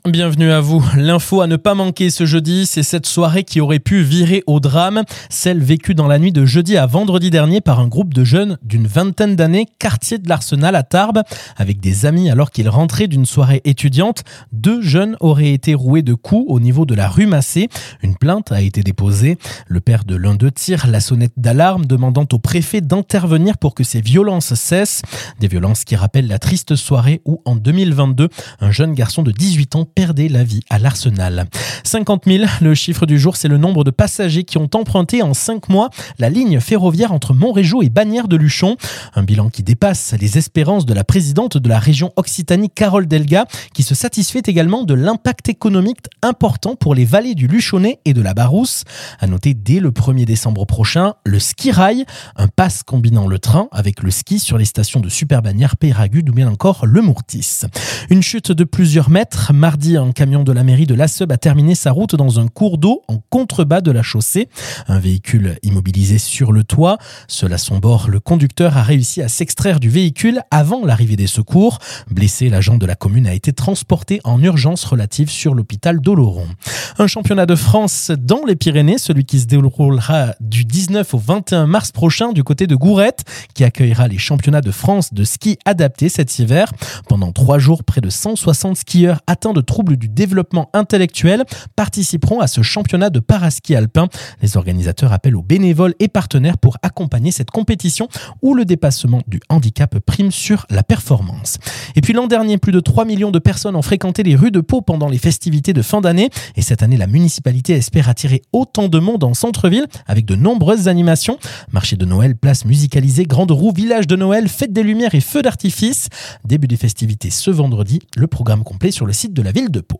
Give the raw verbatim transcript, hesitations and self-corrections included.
Bienvenue à vous. L'info à ne pas manquer ce jeudi, c'est cette soirée qui aurait pu virer au drame, celle vécue dans la nuit de jeudi à vendredi dernier par un groupe de jeunes d'une vingtaine d'années, quartier de l'Arsenal à Tarbes. Avec des amis alors qu'ils rentraient d'une soirée étudiante, deux jeunes auraient été roués de coups au niveau de la rue Massé. Une plainte a été déposée. Le père de l'un d'eux tire la sonnette d'alarme, demandant au préfet d'intervenir pour que ces violences cessent. Des violences qui rappellent la triste soirée où, en deux mille vingt-deux, un jeune garçon de dix-huit ans perdait la vie à l'Arsenal. cinquante mille, le chiffre du jour, c'est le nombre de passagers qui ont emprunté en cinq mois la ligne ferroviaire entre Montrégeau et Bagnères de Luchon. Un bilan qui dépasse les espérances de la présidente de la région Occitanie, Carole Delga, qui se satisfait également de l'impact économique important pour les vallées du Luchonnais et de la Barousse. À noter dès le premier décembre prochain, le ski rail, un pass combinant le train avec le ski sur les stations de Super-Bagnères, Peyragudes ou bien encore le Mourtis. Une chute de plusieurs mètres. Mardi, un camion de la mairie de Lasseub a terminé sa route dans un cours d'eau en contrebas de la chaussée. Un véhicule immobilisé sur le toit. Seul à son bord, le conducteur a réussi à s'extraire du véhicule avant l'arrivée des secours. Blessé, l'agent de la commune a été transporté en urgence relative sur l'hôpital d'Oloron. Un championnat de France dans les Pyrénées, celui qui se déroulera du dix-neuf au vingt et un mars prochain du côté de Gourette, qui accueillera les championnats de France de ski adapté cet hiver. Pendant trois jours, près de cent soixante skieurs atteints de troubles du développement intellectuel participeront à ce championnat de paraski alpin. Les organisateurs appellent aux bénévoles et partenaires pour accompagner cette compétition où le dépassement du handicap prime sur la performance. Et puis l'an dernier, plus de trois millions de personnes ont fréquenté les rues de Pau pendant les festivités de fin d'année. Et cette année, la municipalité espère attirer autant de monde en centre-ville avec de nombreuses animations. Marché de Noël, place musicalisée, grande roue, village de Noël, fête des lumières et feux d'artifice. Début des festivités ce vendredi. Le programme complet sur le site de la ville de Pau.